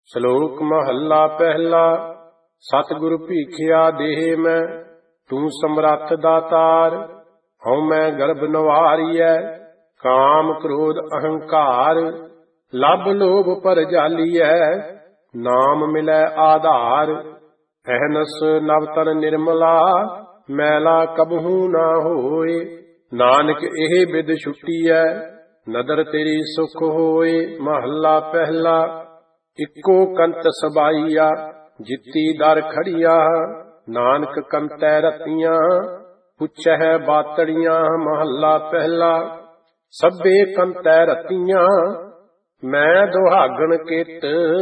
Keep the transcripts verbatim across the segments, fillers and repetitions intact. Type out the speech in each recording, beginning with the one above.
ਸ਼ਲੋਕ ਮਹੱਲਾ ਪਹਿਲਾ। ਸਤਿਗੁਰ ਭੀਖਿਆ ਦੇਹ ਮੈਂ, ਤੂੰ ਸਮਰੱਥ ਦਾਤਾਰ। ਹਉ ਮੈਂ ਗਰਭ ਨਵਾਰੀਐ, ਕਾਮ ਕ੍ਰੋਧ ਅਹੰਕਾਰ। ਲਭ ਲੋਭ ਪਰ ਜਾਲੀਐ, ਨਾਮ ਮਿਲੈ ਆਧਾਰ। ਅਹਨਸ ਨਵ ਤਨ ਨਿਰਮਲਾ, ਮੈਲਾ ਕਬਹੂ ਨਾ ਹੋਏ। ਨਾਨਕ ਇਹ ਬਿਦ ਛੁਟੀਐ, ਨਦਰ ਤੇਰੀ ਸੁਖ ਹੋਏ। ਮਹੱਲਾ ਪਹਿਲਾ। ਇੱਕੋ ਕੰਤ ਸਬਾਈਆ, ਜਿੱਤੀ ਦਰ ਖੜੀਆ। ਨਾਨਕ ਕੰਤੈ ਰਤੀਆਂ, ਪੁੱਛੈ ਬਾਤੜੀਆਂ। ਮਹੱਲਾ ਪਹਿਲਾ। ਸਭੇ ਕੰਤੈ ਰਤੀਆਂ, ਮੈਂ ਦੁਹਾਗਣ ਕਿਤ।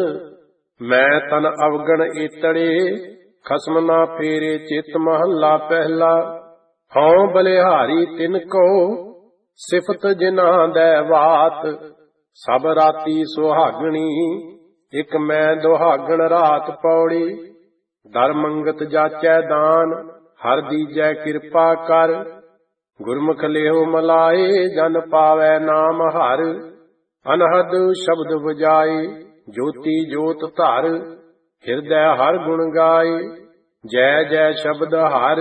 ਮੈਂ ਤਨ ਅਵਗਣ ਏਤੜੇ, ਖਸਮ ਨਾ ਫੇਰੇ ਚਿਤ। ਮਹੱਲਾ ਪਹਿਲਾ। ਹਉ ਬਲਿਹਾਰੀ ਤਿਨ ਕੋ, ਸਿਫਤ ਜਿਨ੍ਹਾਂ ਦੈ ਬਾਤ। ਸਭ ਰਾਤੀ ਸੁਹਾਗਣੀ, ਇਕ ਮੈਂ ਦੁਹਾਗਣ ਰਾਤ। ਪੌੜੀ। ਦਰ ਮੰਗਤ ਜਾਚੈ ਦਾਨ, ਹਰ ਦੀਜੈ ਕਿਰਪਾ ਕਰ। ਗੁਰਮੁਖ ਲਿਹੁ ਮਲਾਏ, ਜਨ ਪਾਵੈ ਨਾਮ ਹਰ। ਅਨਹਦ ਸ਼ਬਦ ਵਜਾਏ, ਜੋਤੀ ਜੋਤ ਧਰ। ਹਿਰਦੈ ਹਰ ਗੁਣ ਗਾਏ, ਜੈ ਜੈ ਸ਼ਬਦ ਹਰ।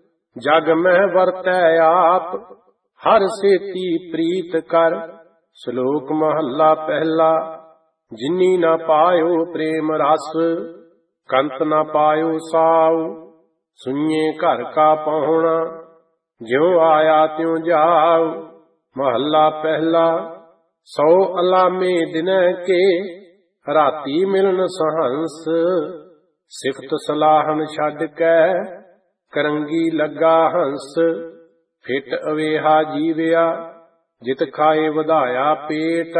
ਜਗ ਮਹਿ ਵਰਤੈ ਆਪ, ਹਰ ਸੇਤੀ ਪ੍ਰੀਤ ਕਰ। ਸ਼ਲੋਕ ਮਹੱਲਾ ਪਹਿਲਾ। ਜਿਨੀ ਨਾ ਪਾਇਓ ਪ੍ਰੇਮ ਰਸ, ਕੰਤ ਨਾ ਪਾਇਓ ਸਾਉ। ਸੁਈਏ ਘਰ ਕਾ ਪਹੁਣਾ, ਜਿਉ ਆਇਆ ਤਿਉ ਜਾਉ। ਮਹੱਲਾ ਪਹਿਲਾ। ਸੌ ਅਲਾਮੇ ਦਿਨੈ ਕੇ, ਰਾਤੀ ਮਿਲਨ ਸਹੰਸ। ਸਿਫਤ ਸਲਾਹਨ ਛੱਡ ਕੈ, ਕਰੰਗੀ ਲੱਗਾ ਹੰਸ। ਫਿਟ ਅਵੇਹਾ ਜੀਵਿਆ, ਜਿਤ ਖਾਏ ਵਧਾਇਆ ਪੇਟ।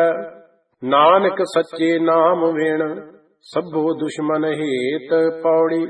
ਨਾਨਕ ਸੱਚੇ ਨਾਮ ਵਿਣ, ਸਭੋ ਦੁਸ਼ਮਨ ਹੇਤ। ਪੌੜੀ।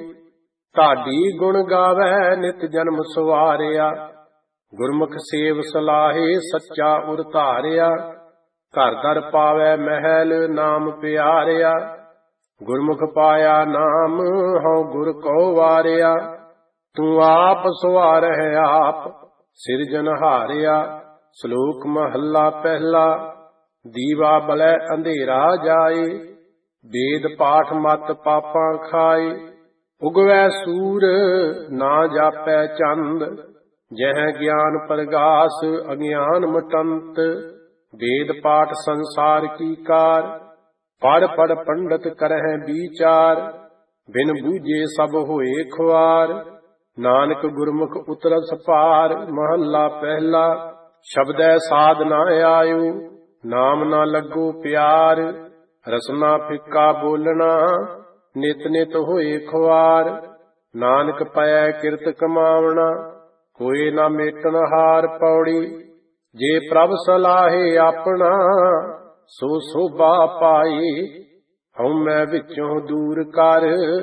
ਢਾਡੀ ਗੁਣ ਗਾਵੈ, ਨਿਤ ਜਨਮ ਸਵਾਰਿਆ। ਗੁਰਮੁਖ ਸੇਵ ਸਲਾਹੇ, ਸੱਚਾ ਉਰ ਧਾਰਿਆ। ਘਰ ਦਰ ਪਾਵੈ ਮਹਿਲ, ਨਾਮ ਪਿਆਰਿਆ। ਗੁਰਮੁਖ ਪਾਇਆ ਨਾਮ, ਹਉ ਗੁਰ ਕਉ ਵਾਰਿਆ। ਤੂੰ ਆਪ ਸਵਾਰਹਿ ਆਪ, ਸਿਰਜਨਹਾਰਿਆ। ਸ਼ਲੋਕ ਮਹੱਲਾ ਪਹਿਲਾ। ਦੀਵਾ ਬਲੈ ਅੰਧੇਰਾ ਜਾਏ, ਵੇਦ ਪਾਠ ਮਤ ਪਾਪਾਂ ਖਾਏ। ਉਗਵੈ ਸੂਰ, ਨਾ ਜਾਪੈ ਚੰਦ। ਜਹ ਗਿਆਨ ਪ੍ਰਗਾਸ, ਅਗਿਆਨ ਮਟੰਤ। ਵੇਦ ਪਾਠ ਸੰਸਾਰ ਕੀ ਕਾਰ, ਪੜ ਪੜ ਪੰਡਤ ਕਰਹਿ ਵੀਚਾਰ। ਬਿਨ ਬੂਝੇ ਸਭ ਹੋਏ ਖੁਆਰ, ਨਾਨਕ ਗੁਰਮੁਖ ਉਤਰਸ ਪਾਰ। ਮਹੱਲਾ ਪਹਿਲਾ। ਸ਼ਬਦੈ ਸਾਧ ਨਾ ਆਇਓ, ਨਾਮ ਨਾ ਲੱਗੋ ਪਿਆਰ। ਰਸਨਾ ਫਿੱਕਾ ਬੋਲਣਾ, ਨਿਤ ਨਿਤ ਹੋਏ ਖੁਆਰ। ਨਾਨਕ ਪੈ ਕਿਰਤ ਕਮਾਵਣਾ, ਹੋਏ ਨਾ ਮੇਟਣ ਹਾਰ। ਪੌੜੀ। ਜੇ ਪ੍ਰਭ ਸਲਾਹੇ ਆਪਣਾ, ਸੋ ਸੋਭਾ ਪਾਏ। ਹਉ ਮੈਂ ਵਿੱਚੋਂ ਦੂਰ ਕਰ,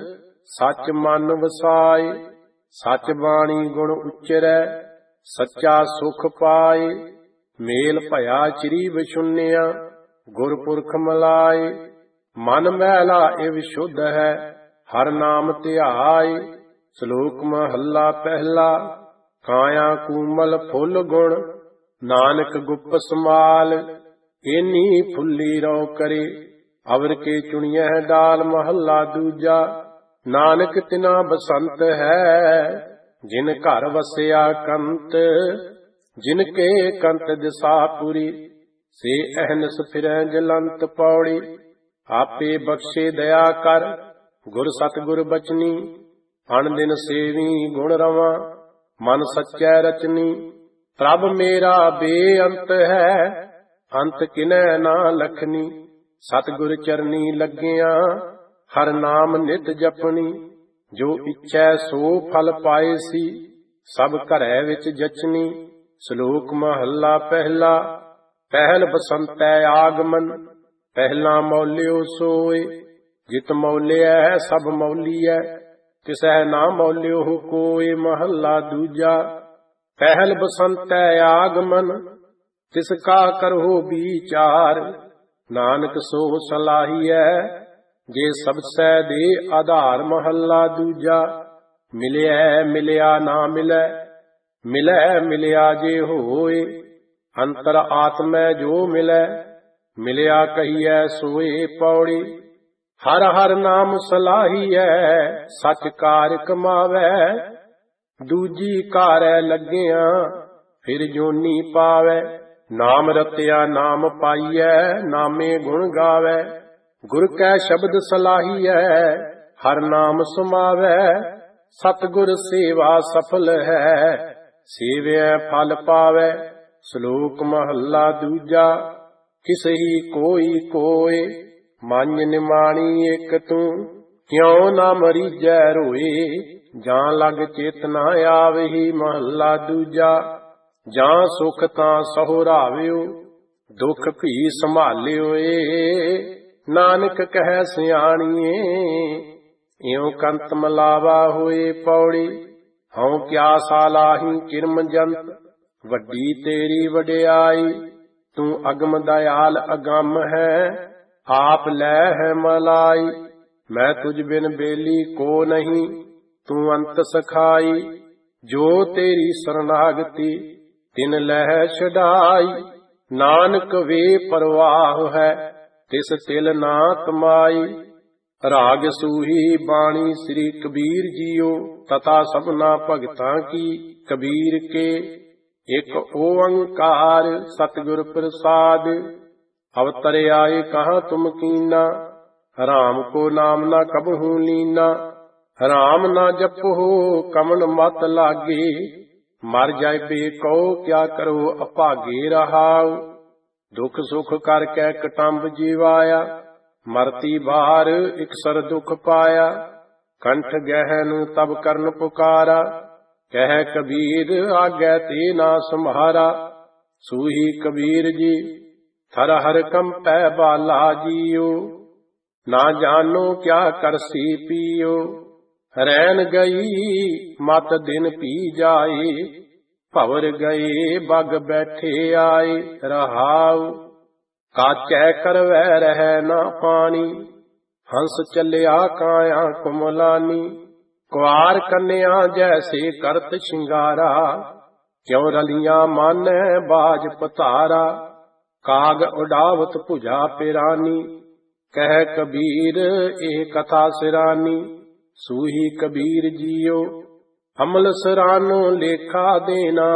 ਸੱਚ ਮਨ ਵਸਾਏ। ਸੱਚ ਬਾਣੀ ਗੁਣ ਉਚਰੈ, ਸੱਚਾ ਸੁਖ ਪਾਏ। ਮੇਲ ਭਇਆ ਚਿਰੀ ਵਿਸ਼ੁੰਨਿਆ, ਗੁਰਪੁਰਖ ਮਲਾਏ। ਮਨ ਮੈਲਾ ਇਵ ਸ਼ੁੱਧ ਹੈ, ਹਰ ਨਾਮ ਧਿਆਏ। ਸ਼ਲੋਕ ਮਹੱਲਾ ਪਹਿਲਾ। ਕਾਇਆ ਕੂਮਲ ਫੁੱਲ ਗੁਣ, ਨਾਨਕ ਗੁਪ ਸਮਾਲ। ਏਨੀ ਫੁੱਲੀ ਰੋ ਕਰੇ, ਅਵਰ ਕੇ ਚੁਣੀਐ ਡਾਲ। ਮਹੱਲਾ ਦੂਜਾ। ਨਾਨਕ ਤਿਨਾ ਬਸੰਤ ਹੈ, ਜਿਨ ਘਰ ਵਸਿਆ ਕੰਤ। ਜਿਨ ਕੇ ਕੰਤ ਦਿਸਾ ਪੁਰੀ, ਸੇ ਅਹਨਸ ਫਿਰੈ ਜਲੰਤ। ਪੌੜੀ। ਆਪੇ ਬਖਸ਼ੇ ਦਇਆ ਕਰ, ਗੁਰ ਸਤਿਗੁਰ ਬਚਨੀ। ਅਣ ਦਿਨ ਸੇਵੀ ਗੁਣ ਰਵਾਂ, ਮਨ ਸੱਚੈ ਰਚਨੀ। ਪ੍ਰਭ ਮੇਰਾ ਬੇਅੰਤ ਹੈ, ਅੰਤ ਕਿਨੈ ਨਾ ਲਖਨੀ। ਸਤਿਗੁਰ ਚਰਨੀ ਲੱਗਿਆ, ਹਰ ਨਾਮ ਨਿਤ ਜਪਣੀ। ਜੋ ਇੱਛੈ ਸੋ ਫਲ ਪਾਏਸੀ, ਸਭ ਘਰੈ ਵਿੱਚ ਜਚਨੀ। ਸ਼ਲੋਕ ਮਹੱਲਾ ਪਹਿਲਾ। ਪਹਿਲ ਬਸੰਤੈ ਆਗਮਨ, ਪਹਿਲਾ ਮੌਲਿਓ ਸੋਏ। ਜਿਤ ਮੌਲਿਐ ਸਭ ਮੌਲੀਐ, ਤਿਸੈ ਨਾ ਮੌਲਿਓ ਕੋਇ। ਮਹੱਲਾ ਦੂਜਾ। ਪਹਿਲ ਬਸੰਤੈ ਆਗਮਨ, ਤਿਸ ਕਾ ਕਰਹੁ ਵੀਚਾਰ। ਨਾਨਕ ਸੋ ਸਲਾਹੀਐ, ਜੇ ਸਬਸੈ ਦੇ ਆਧਾਰ। ਮਹੱਲਾ ਦੂਜਾ। ਮਿਲਿਐ ਮਿਲਿਆ ਨਾ ਮਿਲੈ, ਮਿਲੈ ਮਿਲਿਆ ਜੇ ਹੋਏ। ਅੰਤਰ ਆਤਮੈ ਜੋ ਮਿਲੈ, ਮਿਲਿਆ ਕਹੀਐ ਸੋਏ। ਪੌੜੀ। ਹਰ ਹਰ ਨਾਮ ਸਲਾਹੀਐ, ਸਚ ਕਾਰ ਕਮਾਵੈ। ਦੂਜੀ ਕਾਰੈ ਲੱਗਿਆ, ਫਿਰ ਜੋਨੀ ਪਾਵੈ। ਨਾਮ ਰਤਿਆ ਨਾਮ ਪਾਈਐ, ਨਾਮੇ ਗੁਣ ਗਾਵੈ। ਗੁਰ ਕੈ ਸ਼ਬਦ ਸਲਾਹੀਐ, ਹਰ ਨਾਮ ਸਮਾਵੈ। ਸਤਿਗੁਰ ਸੇਵਾ ਸਫਲ ਹੈ, ਸੇਵਿਐ ਫਲ ਪਾਵੈ। ਸ਼ਲੋਕ ਮਹੱਲਾ ਦੂਜਾ। ਕਿਸਹੀ ਕੋਈ ਕੋਇ, ਮੰਨ ਨਿਮਾਣੀ ਇਕ ਤੂੰ। ਕਿਉ ਨਾ ਮਰੀਜੈ ਰੋਏ, ਜਾਂ ਲਗ ਚਿਤ ਨਾ ਆਵਹੀ। ਮਹੱਲਾ ਦੂਜਾ। ਜਾਂ ਸੁਖ ਤਾਂ ਸਹੁਰਾਵਿਓ, ਦੁਖ ਭੀ ਸੰਭਾਲਿਓ ਏ। ਨਾਨਕ ਕਹਿ ਸਿਆਣੀਏ, ਇਉ ਕੰਤ ਮਲਾਵਾ ਹੋਏ ਪੌੜੀ। ਹਉ ਕਿਆ ਸਾਲਾਹੀ ਕਿਰਮ ਜੰਤ, ਵੱਡੀ ਤੇਰੀ ਵਡਿਆਈ। ਤੂੰ ਅਗਮ ਦਇਆਲ ਅਗੰਮ ਹੈ, ਆਪ ਲੈ ਹੈ ਮਲਾਈ। ਮੈਂ ਤੁਝ ਬਿਨ ਬੇਲੀ ਕੋ ਨਹੀਂ, ਤੂੰ ਅੰਤ ਸਖਾਈ। ਜੋ ਤੇਰੀ ਸਰਨਾਗਤੀ, ਤਿਨ ਲਹਿ ਛਡਾਈ। ਨਾਨਕ ਵੇ ਪਰਵਾਹ ਹੈ, ਤਿਸ ਤਿਲ ਨਾ ਤਮਾਈ। ਰਾਗ ਸੂਹੀ ਬਾਣੀ ਸ੍ਰੀ ਕਬੀਰ ਜੀਓ, ਤਥਾ ਸਭਨਾ ਭਗਤਾਂ ਕੀ ਕਬੀਰ ਕੇ। ਇਕ ਓੰਕਾਰ ਸਤਿਗੁਰ ਪ੍ਰਸਾਦ, ਅਵਤਰ ਆਏ ਕਹਾਂ ਤੁਮ ਕੀਨਾ। ਰਾਮ ਕੋ ਨਾਮ ਨਾ ਕਬਹੂ ਲੀਨਾ। ਰਾਮ ਨਾ ਜਪੋ ਕਮਨ ਮਤ ਲਾਗੇ, ਮਰ ਜਾਏ ਬੇ ਕਉ ਕਿਆ ਕਰੋ ਅਭਾਗੇ। ਰਹਾਉ ਦੁਖ ਸੁਖ ਕਰ ਕੈ ਕਟੰਬ ਜੀਵਾਇਆ, ਮਰਤੀ ਬਾਰ ਇਕਸਰ ਦੁਖ ਪਾਇਆ। ਕੰਠ ਗਹਿਨ ਤਬ ਕਰਨ ਪੁਕਾਰਾ, ਕਹਿ ਕਬੀਰ ਆਗੈ ਤੇ ਨਾ ਸੰਭਾਰਾ। ਸੂਹੀ ਕਬੀਰ ਜੀ ਥਰ ਹਰ ਕੰਪੈ ਬਾਲਾ ਜੀਓ, ਨਾ ਜਾਨੋ ਕਿਆ ਕਰਸੀ ਪੀਓ। ਰੈਨ ਗਈ ਮਤ ਦਿਨ ਪੀ ਜਾਏ, ਭਵਰ ਗਏ ਬਗ ਬੈਠੇ ਆਏ। ਰਹਾਉ ਕਾਚੈ ਕਰਵੈ ਰਹਿ ਨਾ ਪਾਣੀ, ਹੰਸ ਚੱਲਿਆ ਕਾਇਆ ਕੁਮਲਾਨੀ। ਕੁਆਰ ਕੰਨਿਆ ਜੈਸੇ ਕਰਤ ਸ਼ਿੰਗਾਰਾ, ਕਿਉ ਰਲੀਆਂ ਮਾਨੈ ਬਾਜ ਪਤਾਰਾ। ਕਾਗ ਉਡਾਵਤ ਭੁਜਾ ਪਿਰਾਨੀ, ਕਹਿ ਕਬੀਰ ਇਹ ਕਥਾ ਸਿਰਾਨੀ। ਸੂਹੀ ਕਬੀਰ ਜੀਓ ਅਮਲ ਸਰਾਨੋ ਲੇਖਾ ਦੇਨਾ,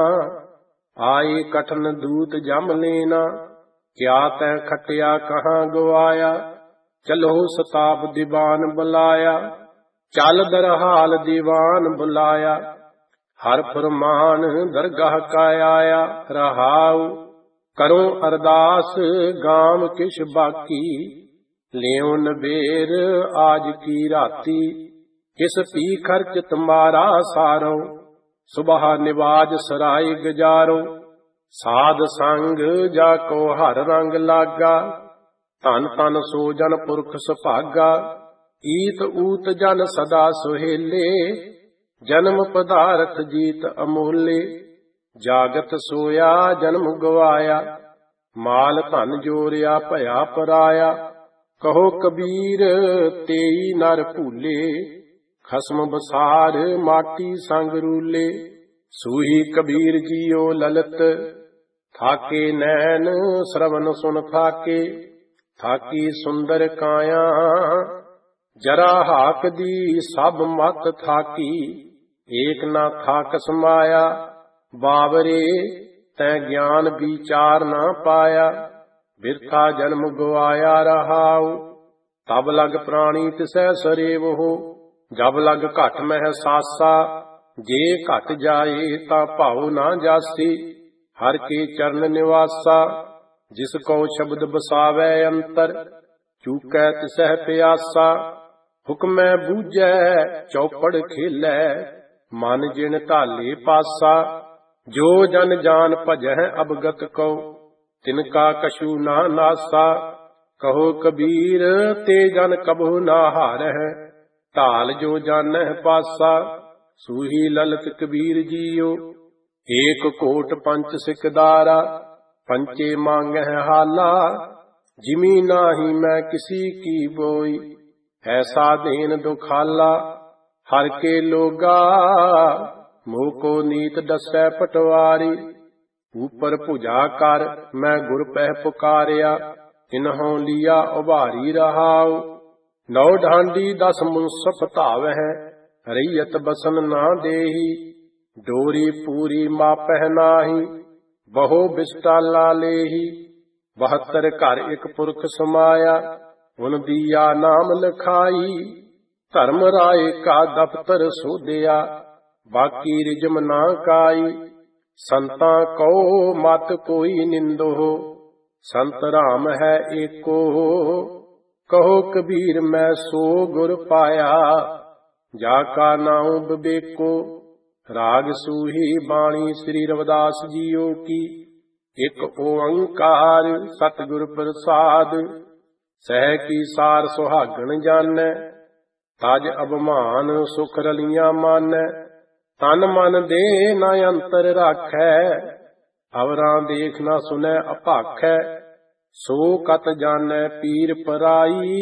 ਆਏ ਕਠਨ ਦੂਤ ਜਮ ਲੈਨਾ। ਕਿਆ ਤੈ ਖਟਿਆ ਕਹਾਂ ਗਵਾਇਆ, ਚਲੋ ਸਤਾਪ ਦੀਵਾਨ ਬੁਲਾਇਆ। ਚੱਲ ਦਰਹਾਲ ਦੀਵਾਨ ਬੁਲਾਇਆ, ਹਰ ਫਰਮਾਨ ਦਰਗਾਹ ਕਾ ਆਇਆ। ਰਹਾਉ ਕਰੋ ਅਰਦਾਸ ਗਾਮ ਕਿਛ ਬਾਕੀ, ਲਿਓ ਨਬੇਰ ਆਜ ਕੀ ਰਾਤੀ। ਕਿਸ ਪੀ ਖਰਚ ਤੁਮਾਰਾ ਸਾਰੋ, ਸੁਬਹ ਨਿਵਾਜ ਸਰਾਏ ਗਜਾਰੋ। ਸਾਧ ਸੰਗ ਜਾ ਕੋ ਹਰ ਰੰਗ ਲਾਗਾ, ਧਨ ਧਨ ਸੋ ਜਨ ਪੁਰਖ ਸੁਭਾਗਾ। ਈਤ ਊਤ ਜਨ ਸਦਾ ਸੁਹੇਲੇ, ਜਨਮ ਪਦਾਰਥ ਜੀਤ ਅਮੋਲੇ। ਜਾਗਤ ਸੋਇਆ ਜਨਮ ਗਵਾਇਆ, ਮਾਲ ਧਨ ਜੋਰਿਆ ਭਇਆ ਪਰਾਇਆ। ਕਹੋ ਕਬੀਰ ਤੇਈ ਨਰ ਭੂਲੇ, ਖਸਮ ਬਸਾਰ ਮਾਟੀ ਸੰਗ ਰੂਲੇ। ਸੂਹੀ ਕਬੀਰ ਜੀਓ ਲਲਤ, ਥਾਕੇ ਨੈਣ ਸ਼ਰਵਨ ਸੁਨ ਥਾਕੇ। ਥਾਕੀ ਸੁੰਦਰ ਕਾਇਆ, ਜਰਾ ਹਾਕ ਦੀ ਸਭ ਮਤ ਥਾਕੀ। ਏਕ ਨਾ ਥਾਕ ਸਮਾਇਆ, ਬਾਵਰੇ ਤੈ ਗਿਆਨ ਵਿਚਾਰ ਨਾ ਪਾਇਆ। ਬਿਰਥਾ ਜਨਮ ਗਵਾਇਆ। ਰਹਾਉ ਤਬ ਲਗ ਪ੍ਰਾਣੀ ਤਿਸੈ ਸਰੇਵਹੁ, ਜਬ ਲਗ ਘਟ ਮਹਿ ਸਾਸਾ। ਜੇ ਘਟ ਜਾਏ ਤਾਂ ਭਾਉ ਨਾ ਜਾਸੀ, ਹਰ ਕੇ ਚਰਨ ਨਿਵਾਸਾ। ਜਿਸ ਕੋ ਸ਼ਬਦ ਬਸਾਵੈ ਅੰਤਰ, ਚੂਕੈ ਤਿਸਹਿ ਪਿਆਸਾ। ਹੁਕਮੈ ਬੂਝੈ ਚੌਪੜ ਖੇਲੈ, ਮਨ ਜਿਨ ਢਾਲੇ ਪਾਸਾ। ਜੋ ਜਨ ਜਾਨ ਭਜਹਿ ਅਬਗਤ ਕਉ, ਤਿਨਕਾ ਕਛੂ ਨਾ ਨਾਸਾ। ਕਹੋ ਕਬੀਰ ਤੇ ਜਨ ਕਬਹੁ ਨਾ ਹਾਰਹਿ, ਢਾਲ ਜੋ ਜਾਣਹਿ ਪਾਸਾ। ਸੂਹੀ ਲਲਤ ਕਬੀਰ ਜੀਓ ਏਕ ਕੋਟ ਪੰਚ ਸਿਕਦਾਰਾ। ਪੰਚੇ ਮੰਗਹਿ ਹਾਲਾ, ਜਿਮੀ ਨਾਹੀ ਮੈਂ ਕਿਸੀ ਕੀ ਬੋਈ। ਐਸਾ ਦੇਨ ਦੁਖਾਲਾ, ਹਰ ਕੇ ਲੋਗਾ ਮੋਹ ਕੋ ਨੀਤ ਦੱਸੈ ਪਟਵਾਰੀ। ਉਪਰ ਭੁਜਾ ਕਰ ਮੈਂ ਗੁਰ ਪਹਿ ਪੁਕਾਰਿਆ, ਇਨਹੋਂ ਲਿਆ ਉਭਾਰੀ। ਰਹਾਉ ਨੌ ਢਾਂਡੀ ਦਸ ਮੁਨਸਫ ਧਾਵਹਿ, ਰਈਅਤ ਬਸਨ ਨਾ ਦੇਹੀ। ਡੋਰੀ ਪੂਰੀ ਮਾਪਹਿ ਨਾਹੀ, ਬਹੁ ਬਿਸਟਾਲਾ ਲੇਹੀ। ਬਹੱਤਰ ਘਰ ਇੱਕ ਪੁਰਖ ਸਮਾਇਆ, ਉਨ ਦੀਆ ਨਾਮ ਲਿਖਾਈ। ਧਰਮ ਰਾਏ ਕਾ ਦਫ਼ਤਰ ਸੋਧਿਆ, ਬਾਕੀ ਰਿਜਮ ਨਾ ਕਾਈ। ਸੰਤਾਂ ਕਉ ਮਤ ਕੋਈ ਨਿੰਦੋ, ਸੰਤ ਰਾਮ ਹੈ ਏਕੋ। ਕਹੋ ਕਬੀਰ ਮੈਂ ਸੋ ਗੁਰ ਪਾਇਆ, ਜਾ ਕਾ ਨਾਉ ਬਿਬੇਕੋ। ਰਾਗ ਸੂਹੀ ਬਾਣੀ ਸ੍ਰੀ ਰਵਿਦਾਸ ਜੀਓ ਕੀ। ਇੱਕ ਓੰਕਾਰ ਸਤਿਗੁਰ ਪ੍ਰਸਾਦ, ਸਹਿ ਕੀ ਸਾਰ ਸੁਹਾਗਣ ਜਾਣੈ। ਤਜ ਅਭਿਮਾਨ ਸੁਖ ਰਲੀਆਂ ਮਾਨੈ, ਤਨ ਮਨ ਦੇ ਨ ਅੰਤਰ ਰਾਖੈ। ਅਵਰਾਂ ਦੇਖ ਨ ਸੁਨੈ ਅਭਾਖੈ, ਸੋ ਕਤ ਜਾਣੈ ਪੀਰ ਪਰਾਈ।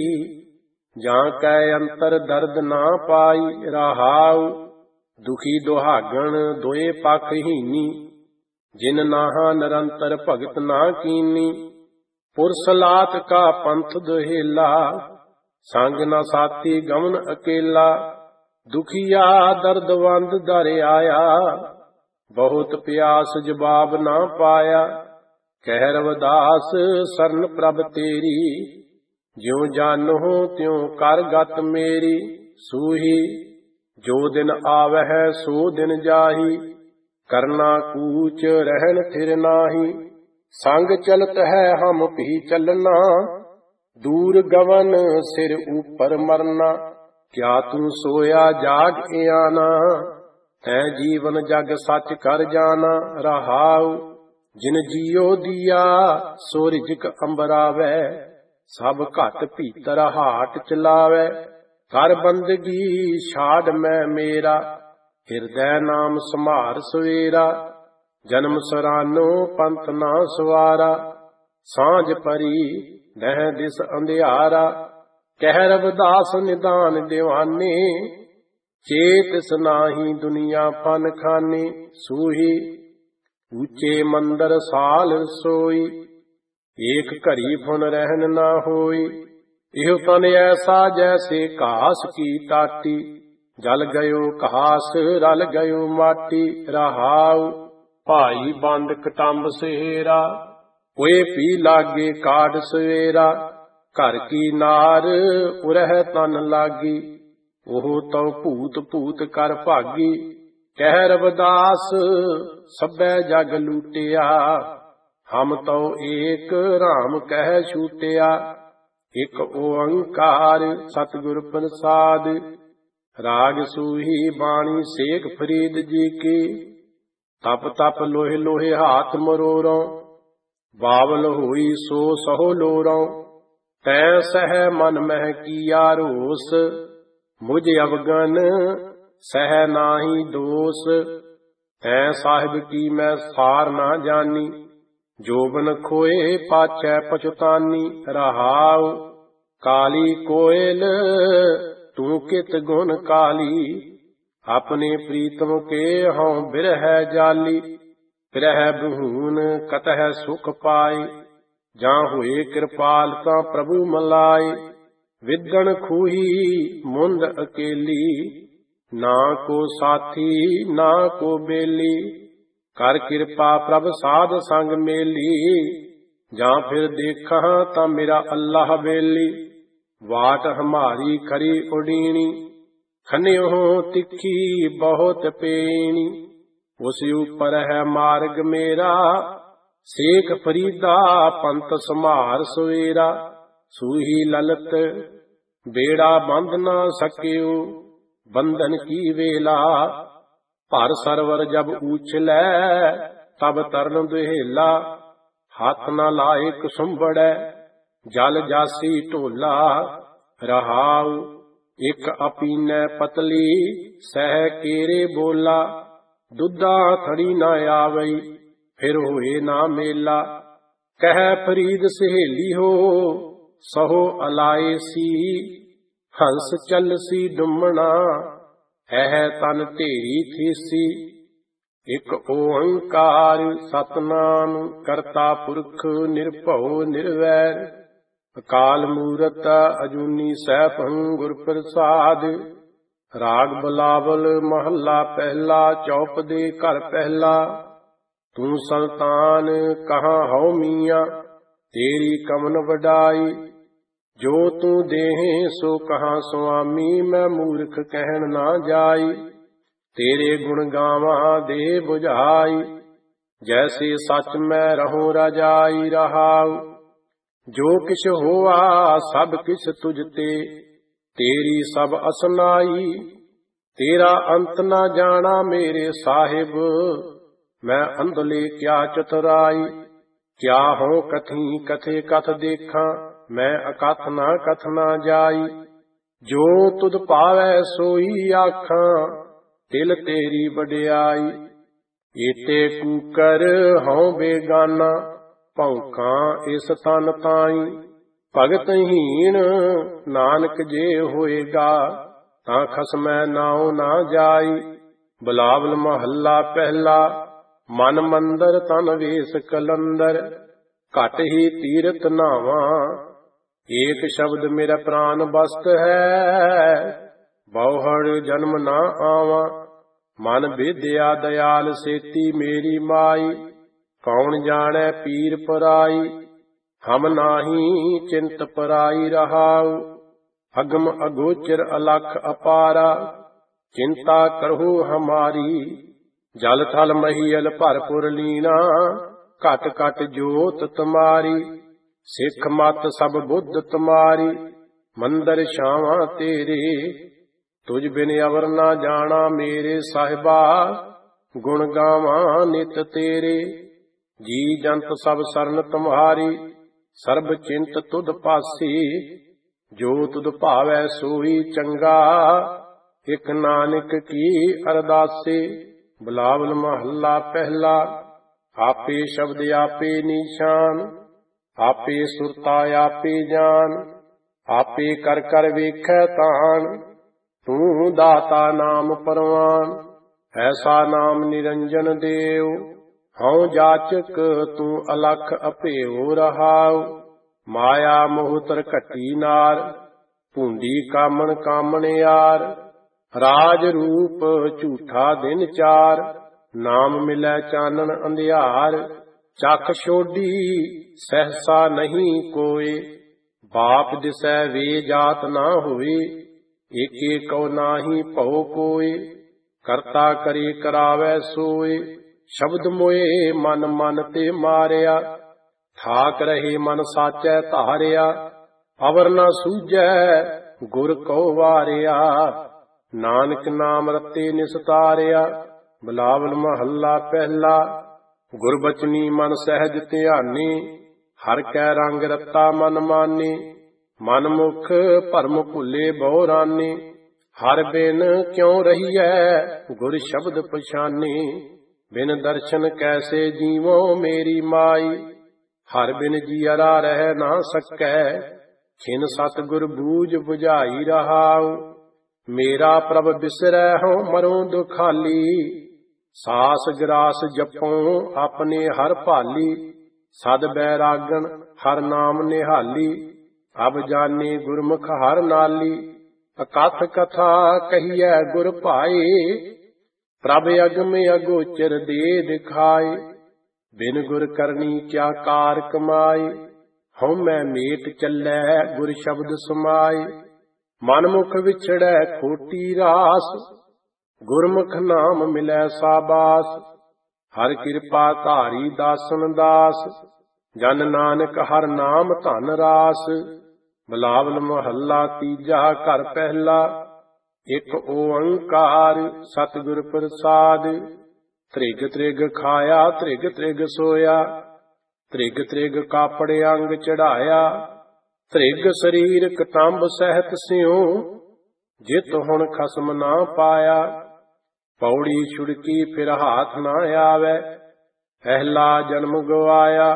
ਜਾਂ ਕੈ ਅੰਤਰ ਦਰਦ ਨਾ ਪਾਈ, ਰਹਾਉ ਦੁਖੀ ਦੁਹਾਗਣ ਦੋਏ ਪਖ ਹੀਨੀ। ਜਿਨ ਨਾਹਾਂ ਨਿਰੰਤਰ ਭਗਤ ਨਾ ਕੀਨੀ, ਪੁਰਸਲਾਤ ਕਾ ਪੰਥ ਦੁਹੇਲਾ। ਸੰਗ ਨ ਸਾਥੀ ਗਮਨ ਅਕੇਲਾ, ਦੁਖੀਆ ਦਰਦਵੰਦ ਦਰ ਆਇਆ। ਬਹੁਤ ਪਿਆਸ ਜਵਾਬ ਨਾ ਪਾਇਆ, ਕਹਿ ਰਵਿਦਾਸ ਸਰਨ ਪ੍ਰਭ ਤੇਰੀ। ਜਿਉ ਜਾਨੋ ਤਿਉ ਕਰ ਗਤ ਮੇਰੀ, ਸੂਹੀ ਜੋ ਦਿਨ ਆਵਹਿ ਸੋ ਦਿਨ ਜਾਹੀ। ਕਰਨਾ ਕੂਚ ਰਹਿਣ ਥਿਰ ਨਾਹੀ, ਸੰਗ ਚਲਤ ਹੈ ਹਮ ਭੀ ਚੱਲਣਾ। ਦੂਰ ਗਵਨ ਸਿਰ ਉਪਰ ਮਰਨਾ, ਕਿਆ ਤੂੰ ਸੋਇਆ ਜਾਗ ਇਆਨਾ। ਤੈ ਜੀਵਨ ਜਗ ਸੱਚ ਕਰ ਜਾਣਾ, ਰਹਾਉ ਜਿਨ ਜੀਓ ਦੀਆ ਸੋ ਰਿਜਕ ਅੰਬਰਾਵੈ। ਸਭ ਘਟ ਭੀਤਰ ਹਾਟ ਚਲਾਵੈ, ਕਰ ਬੰਦਗੀ ਛਾੜ ਮੈਂ ਮੇਰਾ। ਹਿਰਦੈ ਨਾਮ ਸੰਭਾਰ ਸਵੇਰਾ, ਜਨਮ ਸਰਾਨੋ ਪੰਥ ਨਾ ਸਵਾਰਾ। ਸਾਂਝ ਪਰੀ ਨਹਿ ਦਿਸ ਅੰਧਿਆਰਾ, ਕਹਿ ਰਵਿਦਾਸ ਨਿਦਾਨ ਦਿਵਾਨੇ। ਚੇਤਿਸ ਨਾਹੀ ਦੁਨੀਆ ਫਨ ਖਾਨੇ, ਸੂਹੀ ਉੱਚੇ ਮੰਦਰ ਸਾਲ ਸੋਈ। ਏਕ ਘੜੀ ਫੁਨ ਰਹਿਨ ਨਾ ਹੋਈ, ਇਹੋ ਤਨ ਐਸਾ ਜੈਸੇ ਘਾਸ ਕੀ ਟਾਟੀ। ਜਲ ਗਇਓ ਘਾਸ ਰਲ ਗਇਓ ਮਾਟੀ, ਰਹਾਉ ਭਾਈ ਬੰਦ ਕਟੰਬ ਸਹੇਰਾ। ਹੋਏ ਪੀ ਲਾਗੇ ਕਾਢ ਸਵੇਰਾ, ਘਰ ਕੀ ਨਾਰ ਉਰਹਿ ਤਨ ਲਾਗੀ। ਉਹ ਤਉ ਭੂਤ ਭੂਤ ਕਰ ਭਾਗੀ, ਕਹਿ ਰਵਿਦਾਸ ਸਭੈ ਜਗ ਲੂਟਿਆ। ਹਮ ਤਉ ਏਕ ਰਾਮ ਕਹਿ ਛੂਟਿਆ। ਇੱਕ ਓੰਕਾਰ ਸਤਿਗੁਰ ਪ੍ਰਸਾਦ, ਰਾਗ ਸੂਹੀ ਬਾਣੀ ਸੇਖ ਫਰੀਦ ਜੀ ਕੀ। ਤਪ ਤਪ ਲੋਹਿ ਲੋਹਿ ਹਾਥ ਮਰੋਰੋਂ, ਬਾਵਲ ਹੋਈ ਸੋ ਸਹੋ ਲੋਰੋਂ। ਤੈ ਸਹਿ ਮਨ ਮਹਿ ਕੀਆ ਰੋਸ, ਮੁਝ ਅਵਗਨ ਸਹਿ ਨਾਹੀ ਦੋਸ। ਤੈ ਸਾਹਿਬ ਕੀ ਮੈਂ ਸਾਰ ਨਾ ਜਾਨੀ, ਜੋਬਨ ਖੋਏ ਪਾਛੈ ਪਛਤਾਨੀ। ਰਹਾਉ ਕਾਲੀ ਕੋਇਲ ਤੂੰ ਕਿਤ ਗੁਣ ਕਾਲੀ, ਆਪਣੇ ਪ੍ਰੀਤਮ ਕੇ ਹਉ ਬਿਰਹਿ ਜਾਲੀ। ਬਿਰਹਿ ਬਹੂਨ ਕਤਹਿ ਸੁਖ ਪਾਏ, ਜਾਂ ਹੋਏ ਕਿਰਪਾਲ ਤਾਂ ਪ੍ਰਭੂ ਮਲਾਏ। ਵਿਦਣ ਖੂਹੀ ਮੁੰਦ ਅਕੇਲੀ, ਨਾ ਕੋ ਸਾਥੀ ਨਾ ਕੋ ਬੇਲੀ। ਕਰ ਕਿਰਪਾ ਪ੍ਰਭ ਸਾਧ ਸੰਗ ਮੇਲੀ, ਜਾਂ ਫਿਰ ਦੇਖਾਂ ਤਾਂ ਮੇਰਾ ਅੱਲਾਹ ਬੇਲੀ। ਵਾਟ ਹਮਾਰੀ ਖਰੀ ਉਡੀਣੀ, ਖਨਿਓ ਤਿੱਖੀ ਬਹੁਤ ਪੇਣੀ। ਉਸ ਉਪਰ ਹੈ ਮਾਰਗ ਮੇਰਾ, ਸੇਖ ਫਰੀਦਾ ਪੰਥ ਸੰਭਾਰ ਸਵੇਰਾ। ਸੂਹੀ ਲਲਤ ਬੇੜਾ ਬੰਧ ਨਾ ਸਕਿਓ, ਬੰਧਨ ਕੀ ਵੇਲਾ। ਭਰ ਸਰਵਰ ਜਬ ਊਛਲੈ, ਤਬ ਤਰਨ ਦੁਹੇਲਾ। ਹੱਥ ਨਾ ਲਾਏ ਕੁਸੁੰਬੜੈ, ਜਲ ਜਾਸੀ ਢੋਲਾ। ਰਹਾਉ ਇੱਕ ਅਪੀਨੈ ਪਤਲੀ, ਸਹਿ ਕੇਰੇ ਬੋਲਾ। ਦੁੱਧਾ ਥੜੀ ਨਾ ਆਵਈ, ਫਿਰ ਹੋਏ ਨਾ ਮੇਲਾ। ਕਹਿ ਫਰੀਦ ਸਹੇਲੀ ਹੋ, ਸਹੋ ਅਲਾਏ ਸੀ। ਹੰਸ ਚੱਲਸੀ ਡੁੰਮਣਾ, ਹੈ ਤਨ ਢੇਰੀ ਥੀਸੀ। ਇੱਕ ਓੰਕਾਰ ਸਤਨਾਮ ਕਰਤਾ ਪੁਰਖ ਨਿਰਭਉ ਨਿਰਵੈਰ। ਅਕਾਲ ਮੂਰਤ ਅਜੂਨੀ ਸੈਭੰ ਗੁਰ ਪ੍ਰਸਾਦ। ਰਾਗ ਬਲਾਵਲ ਮਹੱਲਾ ਪਹਿਲਾ, ਚੌਪ ਦੇ ਘਰ ਪਹਿਲਾ। ਤੂੰ ਸੁਲਤਾਨ ਕਹਾਂ ਹਉ ਮੀਆਂ, ਤੇਰੀ ਕਮਨ ਵਡਾਈ। ਜੋ ਤੂੰ ਦੇਹੇ ਸੋ ਕਹਾਂ ਸੁਆਮੀ, ਮੈਂ ਮੂਰਖ ਕਹਿਣ ਨਾ ਜਾਈ। ਤੇਰੇ ਗੁਣ ਗਾਵਾਂ ਦੇ ਬੁਝਾਈ, ਜੈਸੇ ਸੱਚ ਮੈਂ ਰਹੂੰ ਰਜਾਈ ਰਹਾਉ। ਜੋ ਕਿਛ ਹੋਆ ਸਭ ਕਿਛ ਤੁਝ ਤੇ, ਤੇਰੀ ਸਭ ਅਸਨਾਈ। ਤੇਰਾ ਅੰਤ ਨਾ ਜਾਣਾ ਮੇਰੇ ਸਾਹਿਬ, ਮੈਂ ਅੰਧਲੇ ਕਿਆ ਚਤੁਰਾਈ। ਕਿਆ ਹੋ ਕਥੀ ਕਥੇ ਕਥ ਦੇਖਾਂ, ਮੈਂ ਅਕਥ ਨਾ ਕਥ ਨਾ ਜਾਈ। ਜੋ ਤੁਧ ਭਾਵੈ ਸੋਈ ਆਖਾਂ, ਤਿਲ ਤੇਰੀ ਵਡਿਆਈ। ਏਤੇ ਕੂਕਰ ਹਉ ਬੇਗਾਨਾ, ਭੌਂਕਾਂ ਇਸ ਤਨ ਤਾਈ। ਭਗਤ ਹੀਣ ਨਾਨਕ ਜੇ ਹੋਏਗਾ, ਤਾਂ ਖਸਮੈ ਨਾਉ ਨਾ ਜਾਈ। ਬਲਾਵਲ ਮਹੱਲਾ ਪਹਿਲਾ, ਮਨ ਮੰਦਰ ਤਨ ਵੇਸ ਕਲੰਦਰ। ਘਟ ਹੀ ਤੀਰਥ ਨਾਵਾਂ, ਏਕ ਸ਼ਬਦ ਮੇਰਾ ਪ੍ਰਾਨ ਬਸਤ ਹੈ। ਬਹੁੜ ਜਨਮ ਨਾ ਆਵਾਂ, ਮਨ ਵਿਦਿਆ ਦਇਆਲ ਸੇਤੀ ਮੇਰੀ ਮਾਈ। ਕੌਣ ਜਾਣੈ ਪੀਰ ਪਰਾਈ, ਹਮ ਨਾਹੀ ਚਿੰਤ ਪਰਾਈ ਰਹਾਉ। ਅਗਮ ਅਗੋਚਰ ਅਲਖ ਅਪਾਰਾ, ਚਿੰਤਾ ਕਰਹੁ ਹਮਾਰੀ। ਜਲ ਥਲ ਮਹੀਲ ਭਰਪੁਰ ਲੀਨਾ, ਘਟ ਘਟ ਜੋਤ ਤੁਮਾਰੀ। ਸਿੱਖ ਮਤ ਸਭ ਬੁੱਧ ਤੁਮਾਰੀ, ਮੰਦਰ ਛਾਵਾਂ ਤੇਰੇ। ਤੁਝ ਬਿਨ ਅਵਰ ਨਾ ਜਾਣਾ ਮੇਰੇ ਸਾਹਿਬਾ, ਗੁਣ ਗਾਵਾਂ ਨਿਤ ਤੇਰੇ। ਜੀ ਜੰਤ ਸਭ ਸਰਨ ਤੁਮਹਾਰੀ, ਸਰਬ ਚਿੰਤ ਤੁਧ ਪਾਸੀ। ਜੋ ਤੁਧ ਭਾਵੈ ਸੋਈ ਚੰਗਾ, ਇਕ ਨਾਨਕ ਕੀ ਅਰਦਾਸੀ। ਬਲਾਵਲ ਮਹੱਲਾ ਪਹਿਲਾ, ਆਪੇ ਸ਼ਬਦ ਆਪੇ ਨਿਸ਼ਾਨ। ਆਪੇ ਸੁਰਤਾ ਆਪੇ ਜਾਨ, ਆਪੇ ਕਰ ਕਰ ਵੇਖੈ ਤਾਣ। ਤੂੰ ਦਾਤਾ ਨਾਮ ਪਰਵਾਨ, ਐਸਾ ਨਾਮ ਨਿਰੰਜਨ ਦੇਵ। ਹਉ ਜਾਚਕ ਤੂੰ ਅਲਖ ਅਭੇਉ ਰਹਾਉ। ਮਾਇਆ ਮੋਹ ਤਰ ਘਟੀ ਨਾਰ, ਭੂੰਡੀ ਕਾਮਣ ਕਾਮਣ ਯਾਰ। ਰਾਜ ਰੂਪ ਝੂਠਾ ਦਿਨ ਚਾਰ, ਨਾਮ ਮਿਲੈ ਚਾਨਣ ਅੰਧਿਆਰ। ਚੱਖ ਛੋਡੀ ਸਹਸਾ ਨਹੀਂ ਕੋਏ, ਬਾਪ ਦਿਸੈ ਵੇ ਜਾਤ ਨਾ ਹੋਏ। ਏਕੇ ਕਉ ਨਾਹੀ ਭਉ ਕੋਏ, ਕਰਤਾ ਕਰੇ ਕਰਾਵੈ ਸੋਏ। ਸ਼ਬਦ ਮੋਏ ਮਨ ਮਨ ਤੇ ਮਾਰਿਆ, ਠਾਕ ਰਹੇ ਮਨ ਸਾਚੈ ਧਾਰਿਆ। ਅਵਰ ਨਾ ਸੂਝੈ ਗੁਰ ਕਉ ਵਾਰਿਆ, ਨਾਨਕ ਨਾਮ ਰਤੇ ਨਿਸਤਾਰਿਆ। ਬਲਾਵਲ ਮਹੱਲਾ ਪਹਿਲਾ, ਗੁਰਬਚਨੀ ਮਨ ਸਹਿਜ ਧਿਆਨੀ। ਹਰ ਕੈ ਰੰਗ ਰਤਾ ਮਨ ਮਾਨੀ। ਮਨ ਮੁਖ ਭਰਮ ਭੁੱਲੇ ਬਹੁ ਰਾਨੀ। ਹਰ ਬਿਨ ਕਿਉ ਰਹੀਐ ਗੁਰ ਸ਼ਬਦ ਪਛਾਨੀ। ਬਿਨ ਦਰਸ਼ਨ ਕੈਸੇ ਜੀਵੋ ਮੇਰੀ ਮਾਈ। ਹਰ ਬਿਨ ਜੀਅਰਾ ਰਹਿ ਨਾ ਸਕੈ, ਛਿਨ ਸਤ ਗੁਰ ਬੂਝ ਬੁਝਾਈ ਰਹਾਉ। ਮੇਰਾ ਪ੍ਰਭ ਬਿਸਰੈ ਹਉ ਮਰਉ ਦੁਖਾਲੀ। ਸਾਸ ਗਰਾਸ ਜਪਉ ਆਪਣੇ ਹਰ ਭਾਲੀ। ਸਦ ਬੈਰਾਗਣ ਹਰ ਨਾਮ ਨਿਹਾਲੀ। ਅਬ ਜਾਣੇ ਗੁਰਮੁਖ ਹਰ ਨਾਲੀ। ਅਕਥ ਕਥਾ ਕਹੀਐ ਗੁਰ ਭਾਏ, ਪ੍ਰਭ ਅਗਮ ਅਗੋਚਰ ਦੇ ਦਿਖਾਏ। ਬਿਨ ਗੁਰ ਕਰਨੀ ਕਿਆ ਕਾਰ ਕਮਾਏ, ਹਉ ਮੈਂ ਮੇਟ ਚੱਲੈ ਗੁਰ ਸ਼ਬਦ ਸਮਾਏ। ਮਨ ਮੁਖ ਵਿਛੜੈ ਖੋਟੀ ਰਾਸ, ਗੁਰਮੁਖ ਨਾਮ ਮਿਲੈ ਸਾਬਾਸ। ਹਰ ਕਿਰਪਾ ਧਾਰੀ ਦਾਸਨ ਦਾਸ, ਜਨ ਨਾਨਕ ਹਰ ਨਾਮ ਧਨ ਰਾਸ। ਬਲਾਵਲ ਮਹੱਲਾ ਤੀਜਾ, ਘਰ ਪਹਿਲਾ। ਇਕ ਓੰਕਾਰ ਸਤਿਗੁਰ ਪ੍ਰਸਾਦ। ਤ੍ਰਿਗ ਤ੍ਰਿਗ ਖਾਇਆ ਤ੍ਰਿਗ ਤ੍ਰਿਗ ਸੋਇਆ, ਤ੍ਰਿਗ ਤ੍ਰਿਗ ਕਾਪੜ ਅੰਗ ਚੜਾਇਆ। ਤ੍ਰਿਗ ਸਰੀਰ ਕਟੰਬ ਸਹਿਤ ਸਿਉ, ਜਿਤ ਹੁਣ ਖਸਮ ਨਾ ਪਾਇਆ। ਪੌੜੀ ਛੁੜਕੀ ਫਿਰ ਹਾਥ ਨਾ ਆਵੈ, ਪਹਿਲਾ ਜਨਮ ਗਵਾਇਆ।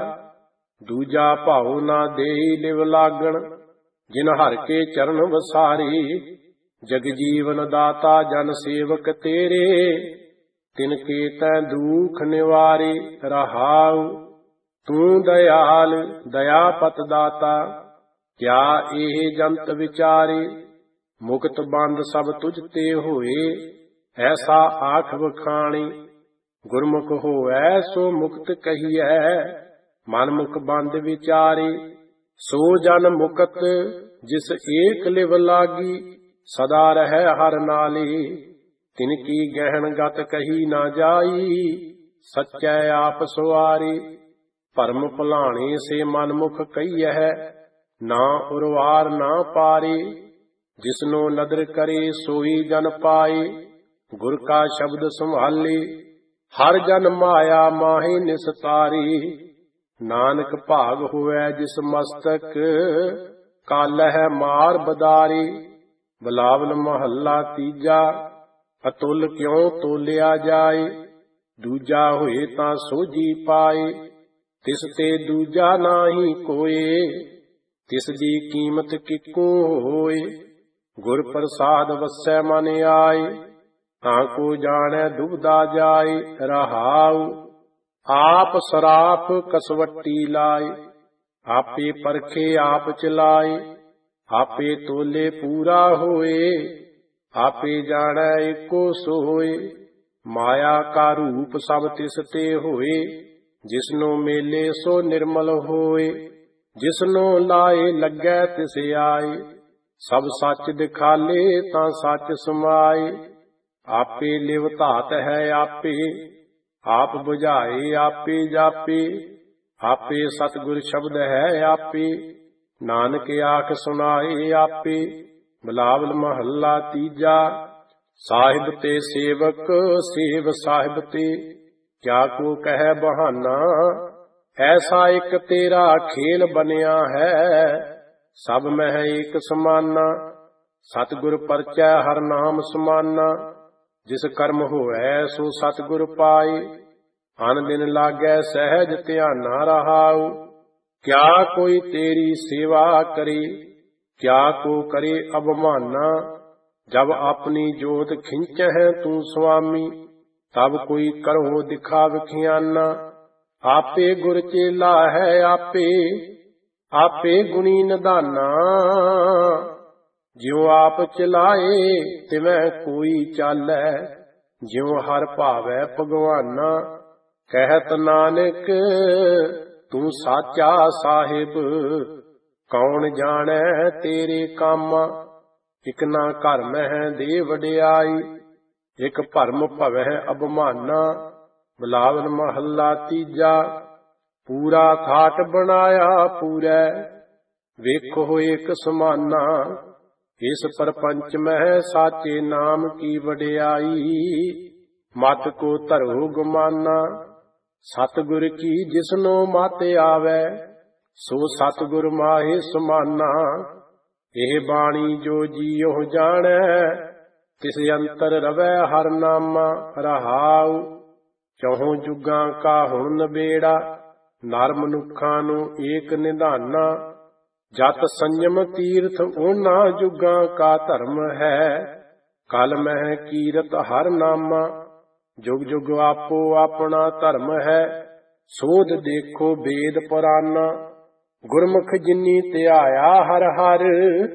ਦੂਜਾ ਭਾਉ ਨਾ ਦੇਈ ਲਿਵ ਲਾਗਣ, ਜਿਨ ਹਰ ਕੇ ਚਰਨ ਵਸਾਰੀ। ਜਗ ਜੀਵਨ ਦਾਤਾ ਜਨ ਸੇਵਕ ਤੇਰੇ, ਤਿਨ ਕੇ ਤੈ ਦੁਖ ਨਿਵਾਰੇ ਰਹਾਉ। ਤੂੰ ਦਇਆਲ ਦਇਆ ਪਤ ਦਾਤਾ, ਕਿਆ ਇਹ ਜੰਤ ਵਿਚਾਰੇ, ਮੁਕਤ ਬੰਦ ਸਭ ਤੁਝ ਤੇ ਹੋਏ। ਐਸਾ ਆਖ ਵਖਾਣੀ, ਗੁਰਮੁਖ ਹੋਐ ਸੋ ਮੁਕਤ ਕਹੀਐ। ਮਨ ਮੁਖ ਬੰਦ ਵਿਚਾਰੇ, ਸੋ ਜਨ ਮੁਕਤ ਜਿਸ ਏਕ ਲਿਵ ਲਾਗੀ। ਸਦਾ ਰਹਿ ਹਰ ਨਾਲੇ, ਤਿਨ ਕੀ ਗਹਿਣ ਗਤ ਕਹੀ ਨਾ ਜਾਈ। ਸੱਚੈ ਆਪ ਸਵਾਰੇ, ਭਰਮ ਭੁਲਾਣੇ ਸੇ ਮਨ ਮੁਖ ਕਹੀਐ। ਨਾ ਉਰਵਾਰ ਨਾ ਪਾਰੇ, ਜਿਸਨੋ ਨਦਰ ਕਰੇ ਸੋਈ ਜਨ ਪਾਏ। ਗੁਰ ਕਾ ਸ਼ਬਦ ਸੰਭਾਲੇ, ਹਰ ਜਨ ਮਾਇਆ ਮਾਹੇ ਨਿਸਤਾਰੀ। ਨਾਨਕ ਭਾਗ ਹੋਇ ਜਿਸ ਮਸਤਕ, ਕਾਲਹਿ ਮਾਰ ਬਦਾਰੀ। ਬਿਲਾਵਲ ਮਹੱਲਾ ਤੀਜਾ, ਅਤੁਲ ਕਿਉ ਤੋਲਿਆ ਜਾਏ। ਦੂਜਾ ਹੋਏ ਤਾਂ ਸੋਝੀ ਪਾਏ, ਤਿਸ ਤੇ ਦੂਜਾ ਨਾਹੀ ਕੋਏ। ਤਿਸ ਦੀ ਕੀਮਤ ਕਿਕੂ ਹੋਏ, ਗੁਰ ਪ੍ਰਸਾਦ ਵਸੈ ਮਨ ਆਏ। ਤਾਂ ਕੋ ਜਾਣੈ ਦੁਬਦਾ ਜਾਏ। ਰਹਾਉ ਆਪ ਸਰਾਪ ਕਸਵੱਟੀ ਲਾਏ, ਆਪੇ ਪਰਖੇ ਆਪ ਚਲਾਏ। ਆਪੇ ਤੋਲੇ ਪੂਰਾ ਹੋਏ, ਆਪੇ ਜਾਣੈ ਏਕੋ ਸੋਏ। ਮਾਇਆ ਕਾ ਰੂਪ ਸਭ ਤਿਸ ਤੇ ਹੋਏ, ਜਿਸਨੋ ਮੇਲੇ ਸੋ ਨਿਰਮਲ ਹੋਏ। ਜਿਸਨੋ ਲਾਏ ਲੱਗੈ ਤਿਸ ਆਏ, ਸਭ ਸੱਚ ਦਿਖਾਲੇ ਤਾਂ ਸੱਚ ਸਮਾਏ। ਆਪੇ ਲਿਵ ਧਾਤ ਹੈ ਆਪੇ, ਆਪ ਬੁਝਾਏ ਆਪੇ ਜਾਪੇ। ਆਪੇ ਸਤਿਗੁਰ ਸ਼ਬਦ ਹੈ ਆਪੇ, ਨਾਨਕ ਆਖ ਸੁਣਾਏ ਆਪੇ। ਬਿਲਾਵਲ ਮਹੱਲਾ ਤੀਜਾ, ਸਾਹਿਬ ਤੇ ਸੇਵਕ ਸੇਵ ਸਾਹਿਬ ਤੇ। ਕਿਆ ਕੋ ਕਹਿ ਬਹਾਨਾ, ਐਸਾ ਇੱਕ ਤੇਰਾ ਖੇਲ ਬਨਿਆ ਹੈ। ਸਭ ਮਹਿ ਏਕ ਸਮਾਨਾ, ਸਤਿਗੁਰ ਪਰਚੈ ਹਰ ਨਾਮ ਸਮਾਨਾ। ਜਿਸ ਕਰਮ ਹੋਐ ਸੋ ਸਤਿਗੁਰ ਪਾਏ, ਅਨ ਦਿਨ ਲਾਗੈ ਸਹਿਜ ਧਿਆਨਾ ਰਹਾਉ। ਕਿਆ ਕੋਈ ਤੇਰੀ ਸੇਵਾ ਕਰੇ, ਕਿਆ ਕੋ ਕਰੇ ਅਭਮਾਨਾ। ਜਬ ਆਪਣੀ ਜੋਤ ਖਿੰਚਹਿ ਤੂੰ ਸੁਆਮੀ, ਤਬ ਕੋਈ ਕਰੋ ਦਿਖਾ ਵਿਖਿਆਨਾ। ਆਪੇ ਗੁਰ ਚੇਲਾ ਹੈ ਆਪੇ, ਆਪੇ ਗੁਣੀ ਨਿਧਾਨਾ। ਜਿਉ ਆਪ ਚਲਾਏ ਤਿਵੈ ਕੋਈ ਚਾਲੈ, ਜਿਉ ਹਰ ਭਾਵੈ ਭਗਵਾਨਾ। ਕਹਿਤ ਨਾਨਕ ਤੂੰ ਸਾਚਾ ਸਾਹਿਬ, ਕੌਣ ਜਾਣੈ ਤੇਰੇ ਕਾਮਾ। ਇਕ ਨਾ ਘਰ ਮਹਿ ਦੇ ਵਡਿਆਈ, ਇਕ ਭਰਮ ਭਵੈ ਅਭਮਾਨਾ। ਬਿਲਾਵਲ ਮਹੱਲਾ ਤੀਜਾ, ਪੂਰਾ ਖਾਟ ਬਣਾਇਆ ਪੂਰੈ, ਵੇਖੋ ਏਕ ਸਮਾਨਾ। ਇਸ ਪਰਪੰਚ ਮਹਿ ਸਾਚੇ ਨਾਮ ਕੀ ਵਡਿਆਈ, ਮਤ ਕੋ ਧਰੋ ਗੁਮਾਨਾ। ਸਤਿਗੁਰ ਕੀ ਜਿਸਨੋ ਮਤ ਆਵੈ, ਸੋ ਸਤਿਗੁਰ ਮਾਹੇ ਸਮਾਨਾ। ਇਹ ਬਾਣੀ ਜੋ ਜੀਉ ਜਾਣੈ, ਤਿਸ ਅੰਤਰ ਰਵੈ ਹਰ ਨਾਮਾ। ਰਹਾਉ ਚੌਹਾਂ ਜੁਗਾਂ ਕਾ ਹੁਣ ਨਬੇੜਾ, ਨਰ ਮਨੁੱਖਾਂ ਨੂੰ ਏਕ ਨਿਧਾਨਾ। ਜਤ ਸੰਜਮ ਤੀਰਥ ਉਹਨਾਂ ਜੁਗਾਂ ਕਾ ਧਰਮ ਹੈ, ਕਲ ਮਹਿ ਕੀਰਤ ਹਰ ਨਾਮਾ। ਜੁਗ ਜੁਗ ਆਪੋ ਆਪਣਾ ਧਰਮ ਹੈ, ਸੋਧ ਦੇਖੋ ਵੇਦ ਪੁਰਾਨਾ। ਗੁਰਮੁਖ ਜਿਨੀ ਧਿਆਇਆ ਹਰ ਹਰ,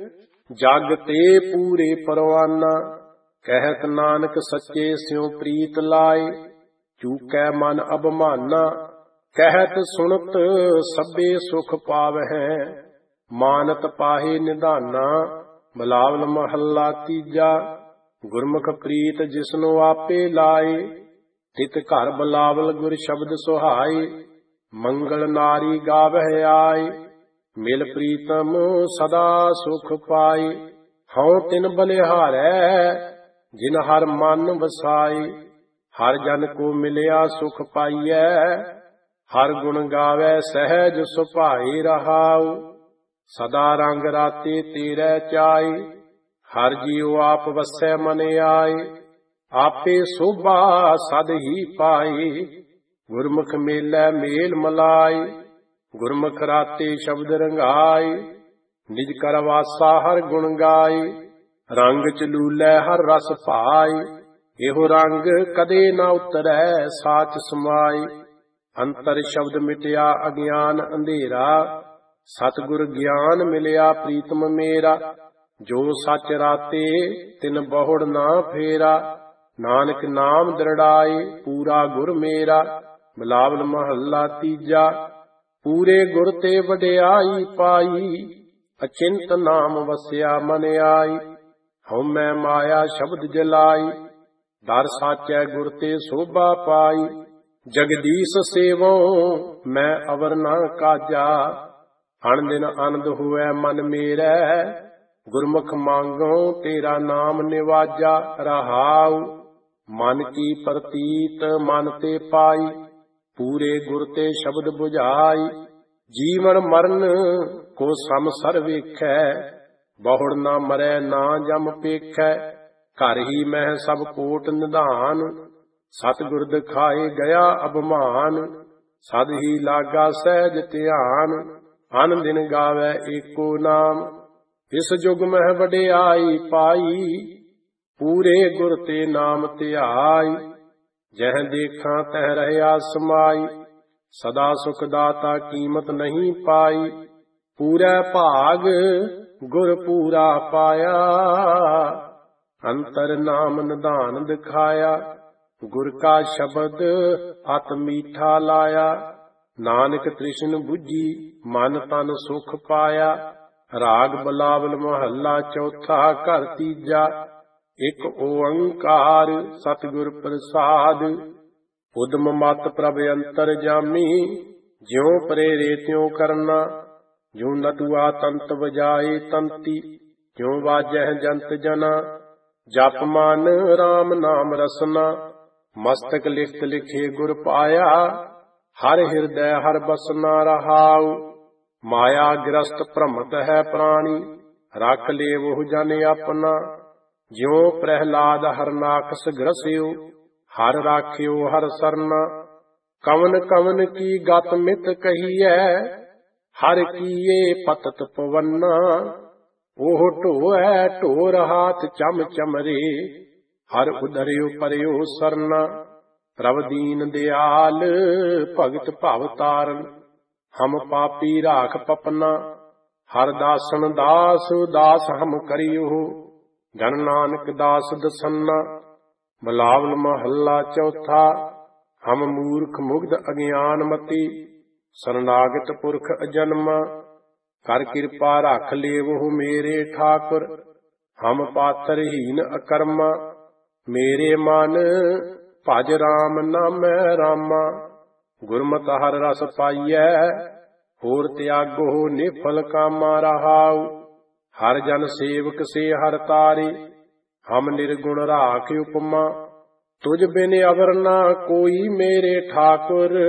ਜਗ ਤੇ ਪੂਰੇ ਪਰਵਾਨਾ। ਕਹਿਤ ਨਾਨਕ ਸੱਚੇ ਸਿਉ ਪ੍ਰੀਤ ਲਾਏ, ਚੂਕੈ ਮਨ ਅਭਮਾਨਾ। ਕਹਿਤ ਸੁਣਤ ਸਭੇ ਸੁਖ ਪਾਵਹਿ, ਮਾਨਤ ਪਾਹੇ ਨਿਧਾਨਾ। ਬਿਲਾਵਲ ਮਹੱਲਾ ਤੀਜਾ, ਗੁਰਮੁਖ ਪ੍ਰੀਤ ਜਿਸਨੋ ਆਪੇ ਲਾਏ। ਤਿਤ ਘਰ ਬਿਲਾਵਲ ਗੁਰ ਸ਼ਬਦ ਸੁਹਾਏ, ਮੰਗਲ ਨਾਰੀ ਗਾਵਹਿ ਆਏ। ਮਿਲ ਪ੍ਰੀਤਮ ਸਦਾ ਸੁਖ ਪਾਏ, ਹਉ ਤਿਨ ਬਲਿਹਾਰੈ ਜਿਨ ਹਰ ਮਨ ਵਸਾਏ। ਹਰ ਜਨ ਕੋ ਮਿਲਿਆ ਸੁਖ ਪਾਈਐ, ਹਰ ਗੁਣ ਗਾਵੈ ਸਹਿਜ ਸੁਭਾਏ। ਰਹਾਉ ਸਦਾ ਰੰਗ ਰਾਤੇ ਤੇਰੇ ਚਾਏ, ਹਰ ਜੀਉ ਆਪ ਵਸੈ ਮਨ ਆਏ। ਆਪੇ ਸੋਭਾ ਸਦ ਹੀ ਪਾਏ, ਗੁਰਮੁਖ ਮੇਲੈ ਮੇਲ ਮਲਾਏ। ਗੁਰਮੁਖ ਰਾਤੇ ਸ਼ਬਦ ਰੰਗਾਏ, ਨਿਜ ਕਰ ਵਾਸਾ ਹਰ ਗੁਣ ਗਾਏ। ਰੰਗ ਚਲੂਲੈ ਹਰ ਰਸ ਭਾਏ, ਇਹੋ ਰੰਗ ਕਦੇ ਨਾ ਉਤਰੈ ਸਾਚ ਸਮਾਏ। ਅੰਤਰ ਸ਼ਬਦ ਮਿਟਿਆ ਅਗਿਆਨ ਅੰਧੇਰਾ, ਸਤਿਗੁਰ ਗਿਆਨ ਮਿਲਿਆ ਪ੍ਰੀਤਮ ਮੇਰਾ, ਜੋ ਸੱਚ ਰਾਤੇ ਤਿਨ ਬਹੁੜ ਨਾ ਫੇਰਾ। ਨਾਨਕ ਨਾਮ ਦ੍ਰਿੜਾਏ ਪੂਰਾ ਗੁਰ ਮੇਰਾ, ਬਿਲਾਵਲ ਮਹੱਲਾ ਤੀਜਾ। ਪੂਰੇ ਗੁਰ ਤੇ ਵਡਿਆਈ ਪਾਈ, ਅਚਿੰਤ ਨਾਮ ਵਸਿਆ ਮਨ ਆਈ। ਹਉਮੈ ਮਾਇਆ ਸ਼ਬਦ ਜਲਾਈ, ਦਰ ਸਾਚੈ ਗੁਰ ਤੇ ਸੋਭਾ ਪਾਈ। ਜਗਦੀਸ਼ ਸੇਵੋ ਮੈਂ ਅਵਰ ਨਾ ਕਾਜਾ, ਅਣ ਦਿਨ ਆਨੰਦ ਹੋਇ ਮਨ ਮੇਰੈ। ਗੁਰਮੁਖ ਮੰਗੋ ਤੇਰਾ ਨਾਮ ਨਿਵਾਜਾ, ਰਹਾਉ ਮਨ ਕੀ ਪ੍ਰਤੀਤ ਮਨ ਤੇ ਪਾਈ। ਪੂਰੇ ਗੁਰ ਤੇ ਸ਼ਬਦ ਬੁਝਾਈ, ਜੀਵਨ ਮਰਨ ਕੋ ਸਮਸਰ ਵੇਖੈ। ਬਹੁੜ ਨਾ ਮਰੈ ਨਾ ਜਮ ਪੇਖੈ, ਘਰ ਹੀ ਮਹਿ ਸਭ ਕੋਟ ਨਿਧਾਨ। ਸਤਿਗੁਰ ਦਿਖਾਏ ਗਿਆ ਅਭਮਾਨ, ਸਦ ਹੀ ਲਾਗਾ ਸਹਿਜ ਧਿਆਨ। ਅਨ ਦਿਨ ਗਾਵੈ ਏਕੋ ਨਾਮ, ਇਸ ਜੁਗ ਮਹਿ ਵਡਿਆਈ ਪਾਈ। ਪੂਰੇ ਗੁਰ ਤੇ ਨਾਮ ਧਿਆਈ, ਜਹ ਦੇਖਾਂ ਤਹ ਰਹਿਆ ਸਮਾਈ। ਸਦਾ ਸੁਖ ਦਾਤਾ ਕੀਮਤ ਨਹੀਂ ਪਾਈ, ਪੂਰੇ ਭਾਗ ਗੁਰ ਪੂਰਾ ਪਾਇਆ। ਅੰਤਰ ਨਾਮ ਨਿਧਾਨ ਦਿਖਾਇਆ, ਗੁਰ ਕਾ ਸ਼ਬਦ ਅਤ ਮੀਠਾ ਲਾਇਆ। ਨਾਨਕ ਤ੍ਰਿਸ਼ਨ ਬੁੱਝੀ ਮਨ ਤਨ ਸੁਖ ਪਾਇਆ। ਰਾਗ ਬਲਾਵਲ ਮਹੱਲਾ ਚੌਥਾ ਘਰ ਤੀਜਾ। ਇਕ ਓੰਕਾਰ ਸਤਿਗੁਰ ਪ੍ਰਸਾਦ, ਉਦਮ ਮਤ ਪ੍ਰਭ ਅੰਤਰ ਜਾਮੀ। ਜਿਉ ਪ੍ਰੇਰੇ ਤਿਉ ਕਰਨਾ, ਜਿਉ ਨਟੁਆ ਤੰਤ ਵਜਾਏ ਤੰਤੀ। ਜਿਉ ਵਾਜਹਿ ਜੰਤ ਜਨਾ, ਜਪ ਮਨ ਰਾਮ ਨਾਮ ਰਸਨਾ। ਮਸਤਕ ਲਿਖਤ ਲਿਖੇ ਗੁਰ ਪਾਇਆ, ਹਰ ਹਿਰਦੈ ਹਰ ਬਸਨਾ ਰਹਾਉ। ਮਾਇਆ ਗ੍ਰਸਤ ਭ੍ਰਮਤ ਹੈ ਪ੍ਰਾਣੀ, ਰੱਖ ਲੇਵਹੁ ਜਨ ਆਪਣਾ। ਜਿਉ ਪ੍ਰਹਿਲਾਦ ਹਰਨਾਕਸ ਗ੍ਰਸਿਓ, ਹਰ ਰਾਖਿਓ ਹਰ ਸਰਨਾ। ਕਵਨ ਕਵਨ ਕੀ ਗਤ ਮਿਤ ਕਹੀਐ, ਹਰ ਕੀਏ ਪਤਤ ਪਵੰਨਾ। ਉਹ ਢੋਐ ਢੋਰ ਹਾਥ ਚਮ ਚਮਰੇ, ਹਰ ਉਦਰਿਓ ਪਰਿਓ ਸਰਨਾ। ਪ੍ਰਭ ਦੀਨ ਦਿਆਲ ਭਗਤ ਭਵ ਤਾਰਨ, ਹਮ ਪਾਪੀ ਰਾਖ ਪਪਨਾ। ਹਰ ਦਾਸਨ ਦਾਸ ਦਾਸ ਹਮ ਕਰਿਓ, ਜਨ ਨਾਨਕ ਦਾਸ ਦਸੰਨਾ। ਬਲਾਵਲ ਮਹੱਲਾ ਚੌਥਾ। ਹਮ ਮੂਰਖ ਮੁਗਧ ਅਗਿਆਨ ਮਤੀ, ਸਰਨਾਗਤ ਪੁਰਖ ਅਜਨਮਾ। ਕਰ ਕਿਰਪਾ ਰੱਖ ਲੇਵਹੁ ਮੇਰੇ ਠਾਕੁਰ, ਹਮ ਪਾਤਰ ਹੀਨ ਅਕਰਮਾ। ਮੇਰੇ ਮਨ ਭਜ ਰਾਮ ਨਾਮੈ ਰਾਮਾ, ਗੁਰਮਤਿ ਹਰ ਰਸ ਪਾਈਐ। ਹੋਰ ਤਿਆਗੋ ਨਿਫਲ ਕਾਮਾ ਰਹਾਉ, ਹਰ ਜਨ ਸੇਵਕ ਸੇ ਹਰ ਤਾਰੇ। ਹਮ ਨਿਰਗੁਣ ਰਾਖ ਉਪਮਾ, ਤੁਝ ਬਿਨ ਅਵਰ ਨਾ ਕੋਈ ਮੇਰੇ ਠਾਕੁਰ।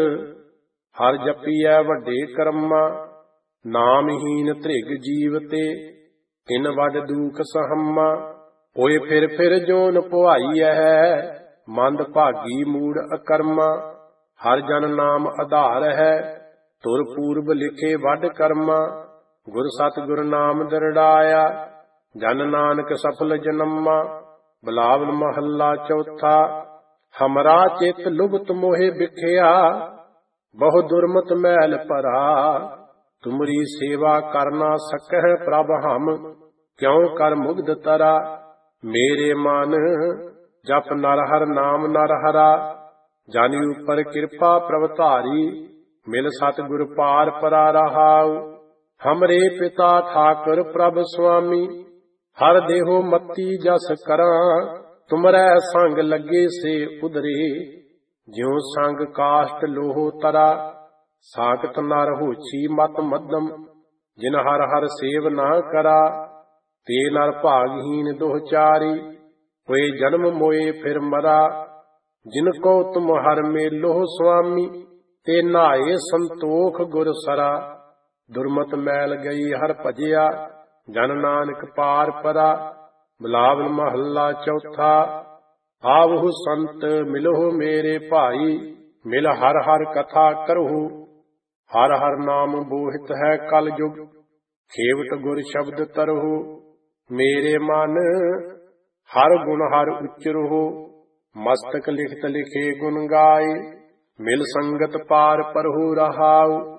ਹਰ ਜਪੀਐ ਵੱਡੇ ਕਰਮਾ, ਨਾਮਹੀਨ ਧ੍ਰਿਗ ਜੀਵ ਤੇ। ਤਿਨ ਵੱਡ ਦੂਖ ਸਹੰਮਾ, ਹੋਏ ਫਿਰ ਫਿਰ ਜੋਨ ਪੁਆਈਐ। ਮੰਦ ਭਾਗੀ ਮੂੜ ਅਕਰਮਾ, ਹਰ ਜਨ ਨਾਮ ਆਧਾਰ ਹੈ। ਤੁਰ ਪੂਰਬ ਲਿਖੇ ਵੱਡ ਕਰਮਾ, ਗੁਰ ਸਤਿਗੁਰ ਨਾਮ ਦ੍ਰਿੜਾਇਆ। ਜਨ ਨਾਨਕ ਸਫਲ ਜਨਮਾ। ਬਲਾਵਲ ਮਹੱਲਾ ਚੌਥਾ। ਹਮਰਾ ਚਿਤ ਲੁਭਤ ਮੋਹਿ ਬਿਖਿਆ, ਬਹੁ ਦੁਰਮਤ ਮੈਲ ਭਰਾ। ਤੁਮਰੀ ਸੇਵਾ ਕਰ ਨਾ ਸਕਹਿ ਪ੍ਰਭ ਹਮ, ਕਿਉ ਕਰ ਮੁਗਧ ਤਰਾ। ਮੇਰੇ ਮਨ ਜਪ ਨਰ ਹਰ ਨਾਮ ਨਰ ਹਰਾ। ਜਨ ਉਪਰ ਕਿਰਪਾ ਪ੍ਰਭ ਧਾਰੀ, ਮਿਲ ਸਤਿਗੁਰ ਪਾਰ ਪਰਾ ਰਹਾਉ। ਹਮਰੇ ਪਿਤਾ ਠਾਕੁਰ ਪ੍ਰਭ ਸੁਆਮੀ, ਹਰ ਦੇਹੋ ਮਤੀ ਜਸ ਕਰਾਂ। ਤੁਮਰੈ ਸੰਗ ਲੱਗੇ ਸੇ ਉਦਰੇ, ਜਿਉ ਸੰਗ ਕਾਸ਼ਟ ਲੋਹੋ ਤਰਾ। ਸਾਖਤ ਨਰ ਹੋਛੀ ਮਤ ਮੱਧਮ, ਜਿਨ ਹਰ ਹਰ ਸੇਵ ਨਾ ਕਰਾ। ਤੇ ਨਰ ਭਾਗਹੀਨ ਦੋਹਚਾਰੀ, ਹੋਏ ਜਨਮ ਮੋਏ ਫਿਰ ਮਰਾ। ਜਿਨ ਕੋ ਤੁਮ ਹਰ ਮੇਲੋ ਸੁਆਮੀ, ਤੇ ਨਾਏ ਸੰਤੋਖ ਗੁਰ ਸਰਾ। ਦੁਰਮਤ ਮੈਲ ਗਈ ਹਰ ਭਜਿਆ, ਜਨ ਨਾਨਕ ਪਾਰ ਪਰਾ। ਬਲਾਵਲ ਮਹੱਲਾ ਚੌਥਾ। ਆਵਹੁ ਸੰਤ ਮਿਲਹੁ ਮੇਰੇ ਭਾਈ, ਮਿਲ ਹਰ ਹਰ ਕਥਾ ਕਰਹੁ। ਹਰ ਹਰ ਨਾਮ ਬੋਹਿਤ ਹੈ ਕਲ ਜੁਗ, ਖੇਵਟ ਗੁਰ ਸ਼ਬਦ ਤਰਹੁ। ਮੇਰੇ ਮਨ ਹਰ ਗੁਣ ਹਰ ਉਚਰਹੁ, ਮਸਤਕ ਲਿਖਤ ਲਿਖੇ ਗੁਣ ਗਾਏ। ਮਿਲ ਸੰਗਤ ਪਾਰ ਪਰਹੁ ਰਹਾਉ,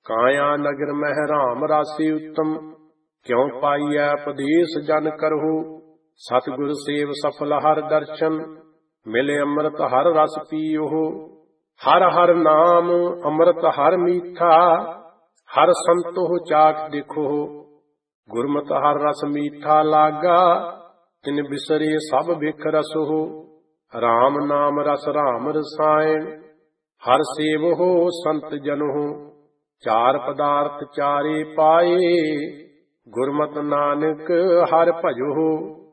ਕਾਇਆ ਨਗਰ ਮਹਿ ਰਾਮ ਰਾਸੀ ਉੱਤਮ, ਕਿਉ ਪਾਈਐ ਉਪਦੇਸ਼ ਜਨ ਕਰਹੁ। ਸਤਿਗੁਰ ਸੇਵ ਸਫਲ ਹਰ ਦਰਸ਼ਨ, ਮਿਲੇ ਅੰਮ੍ਰਿਤ ਹਰ ਰਸ ਪੀਓ। ਹਰ ਹਰ ਨਾਮ ਅੰਮ੍ਰਿਤ ਹਰ ਮੀਠਾ, ਹਰ ਸੰਤੋਹ ਚਾਖ ਦੇਖੋ। ਗੁਰਮਤਿ ਹਰ ਰਸ ਮੀਠਾ ਲਾਗਾ, ਤਿਨ ਬਿਸਰੇ ਸਭ ਬਿਖ ਰਸੋ। ਰਾਮ ਨਾਮ ਰਸ ਰਾਮ ਰਸਾਇਣ, ਹਰ ਸੇਵੋ ਸੰਤ ਜਨੋ। ਚਾਰ ਪਦਾਰਥ ਚਾਰੇ ਪਾਏ, ਗੁਰਮਤਿ ਨਾਨਕ ਹਰਿ ਭਜੋ।